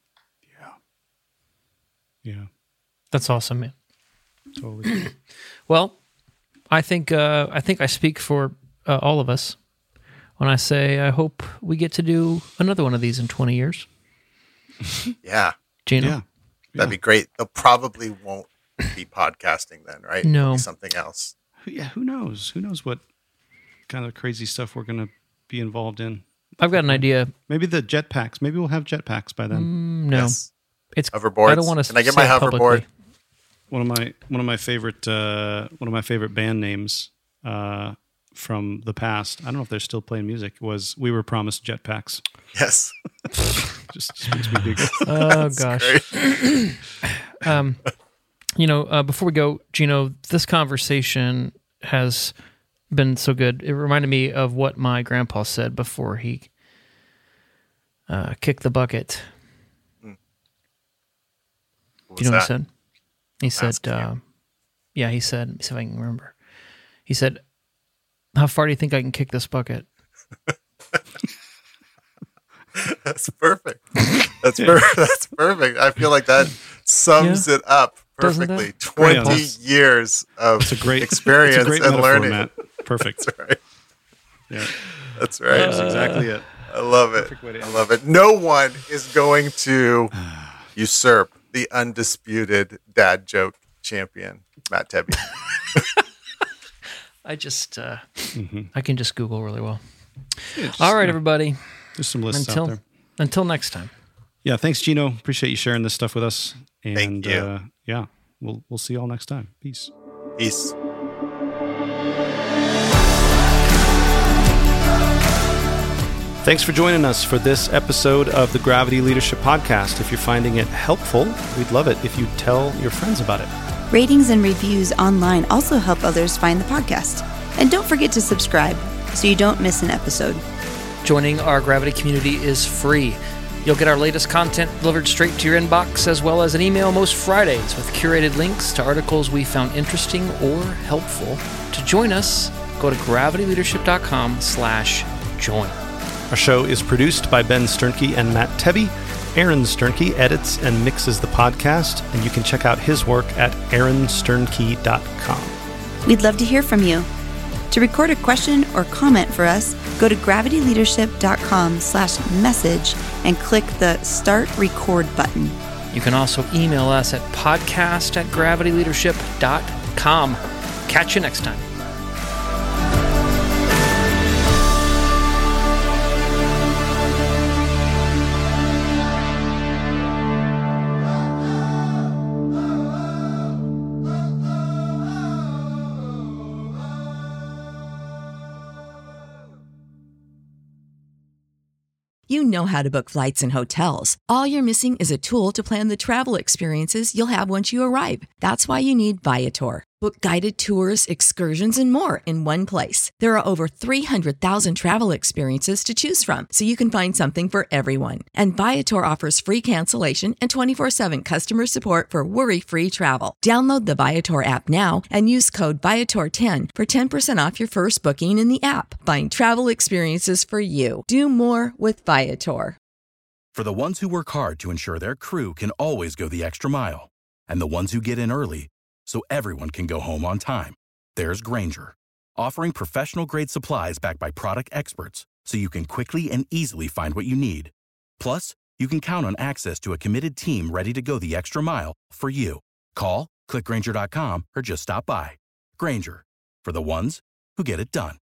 Yeah. Yeah. That's awesome, man. Totally. Well, I think uh, I think I speak for uh, all of us when I say I hope we get to do another one of these in twenty years. Yeah. Gino? Yeah. That'd be great. They'll probably won't be podcasting then, right? No. It'll be something else. Yeah, who knows? Who knows what kind of crazy stuff we're going to be involved in? I've got an idea. Maybe the jetpacks. Maybe we'll have jetpacks by then. Mm, no. Yes. It's hoverboards. I don't want to Can I get my hoverboard? One of my one of my favorite uh, one of my favorite band names uh, from the past. I don't know if they're still playing music. Was We Were Promised Jetpacks. Yes. just, just makes me giggle. Oh gosh. um, you know, uh, before we go, Gino, this conversation has been so good. It reminded me of what my grandpa said before he uh, kicked the bucket. Mm. Do you know what he said? He said, uh, yeah, he said, let me see if I can remember. He said, how far do you think I can kick this bucket? That's perfect. That's perfect. That's perfect. I feel like that sums yeah. it up perfectly. Twenty great. years of it's a great, experience it's a great and metaphor, learning. Matt. Perfect. That's right. Yeah, that's right. That's exactly it. I love it. I love it. No one is going to usurp the undisputed dad joke champion, Matt Tebbe. I just, uh, mm-hmm. I can just Google really well. Yeah, just, All right, yeah. everybody. There's some lists until, out there. Until next time. Yeah, thanks, Gino. Appreciate you sharing this stuff with us. And Thank you. Uh, yeah, we'll we'll see you all next time. Peace. Peace. Thanks for joining us for this episode of the Gravity Leadership Podcast. If you're finding it helpful, we'd love it if you tell your friends about it. Ratings and reviews online also help others find the podcast. And don't forget to subscribe so you don't miss an episode. Joining our Gravity community is free. You'll get our latest content delivered straight to your inbox, as well as an email most Fridays with curated links to articles we found interesting or helpful. To join us, go to gravityleadership.com slash join. Our show is produced by Ben Sternke and Matt Tebbe. Aaron Sternke edits and mixes the podcast, and you can check out his work at aaron sternke dot com. We'd love to hear from you. To record a question or comment for us, go to gravityleadership.com slash message and click the Start Record button. You can also email us at podcast at gravityleadership dot com. Catch you next time. You know how to book flights and hotels. All you're missing is a tool to plan the travel experiences you'll have once you arrive. That's why you need Viator. Book guided tours, excursions, and more in one place. There are over three hundred thousand travel experiences to choose from, so you can find something for everyone. And Viator offers free cancellation and twenty-four seven customer support for worry-free travel. Download the Viator app now and use code Viator ten for ten percent off your first booking in the app. Find travel experiences for you. Do more with Viator. For the ones who work hard to ensure their crew can always go the extra mile, and the ones who get in early so everyone can go home on time, there's Grainger, offering professional-grade supplies backed by product experts so you can quickly and easily find what you need. Plus, you can count on access to a committed team ready to go the extra mile for you. Call, click Grainger dot com, or just stop by. Grainger, for the ones who get it done.